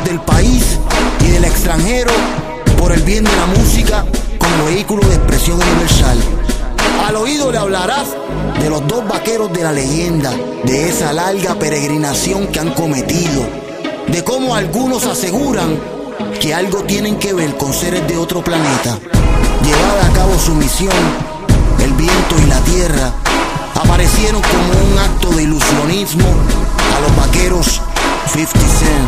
del país y del extranjero por el bien de la música como vehículo de expresión universal. Al oído le hablarás de los dos vaqueros de la leyenda, de esa larga peregrinación que han cometido, de cómo algunos aseguran que algo tienen que ver con seres de otro planeta. Llevada a cabo su misión, el viento y la tierra aparecieron como un acto de ilusionismo a los vaqueros 50 Cent.